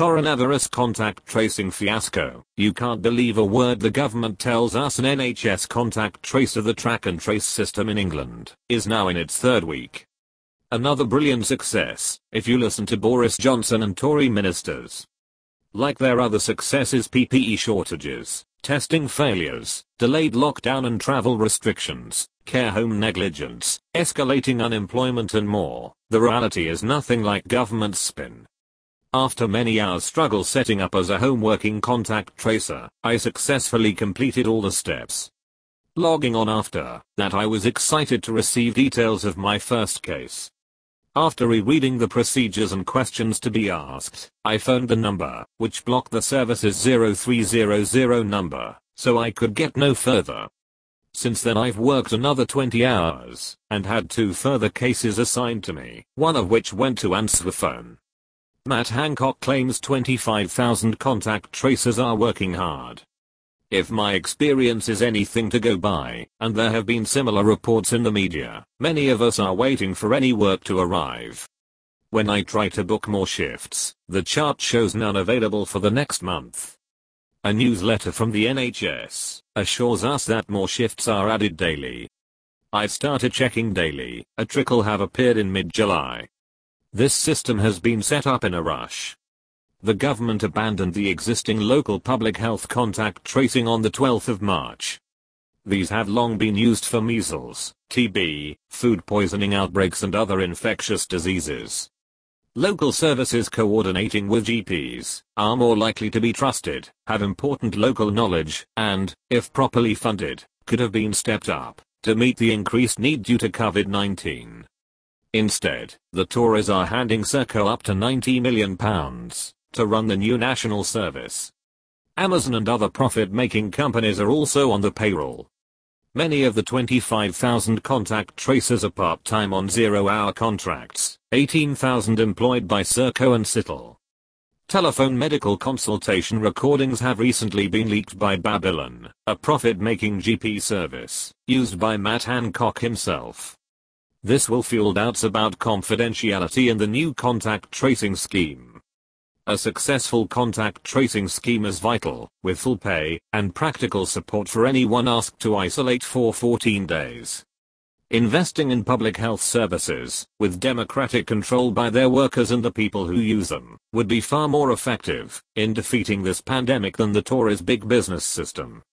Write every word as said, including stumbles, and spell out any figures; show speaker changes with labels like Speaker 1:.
Speaker 1: Coronavirus contact tracing fiasco. You can't believe a word the government tells us. An N H S contact tracer, the track and trace system in England, is now in its third week. Another brilliant success, if you listen to Boris Johnson and Tory ministers. Like their other successes, P P E shortages, testing failures, delayed lockdown and travel restrictions, care home negligence, escalating unemployment and more, the reality is nothing like government's spin. After many hours struggle setting up as a home working contact tracer, I successfully completed all the steps. Logging on after that, I was excited to receive details of my first case. After rereading the procedures and questions to be asked, I phoned the number, which blocked the service's zero three zero zero number, so I could get no further. Since then I've worked another twenty hours, and had two further cases assigned to me, one of which went to answer the phone. Matt Hancock claims twenty-five thousand contact tracers are working hard. If my experience is anything to go by, and there have been similar reports in the media, many of us are waiting for any work to arrive. When I try to book more shifts, the chart shows none available for the next month. A newsletter from the N H S assures us that more shifts are added daily. I've started checking daily, a trickle have appeared in mid-July. This system has been set up in a rush. The government abandoned the existing local public health contact tracing on the twelfth of March. These have long been used for measles, T B, food poisoning outbreaks and other infectious diseases. Local services coordinating with G Ps are more likely to be trusted, have important local knowledge, and, if properly funded, could have been stepped up to meet the increased need due to COVID nineteen. Instead, the Tories are handing Serco up to ninety million pounds to run the new national service. Amazon and other profit-making companies are also on the payroll. Many of the twenty-five thousand contact tracers are part-time on zero-hour contracts, eighteen thousand employed by Serco and Cittel. Telephone medical consultation recordings have recently been leaked by Babylon, a profit-making G P service, used by Matt Hancock himself. This will fuel doubts about confidentiality in the new contact tracing scheme. A successful contact tracing scheme is vital, with full pay and practical support for anyone asked to isolate for fourteen days. Investing in public health services, with democratic control by their workers and the people who use them, would be far more effective in defeating this pandemic than the Tories' big business system.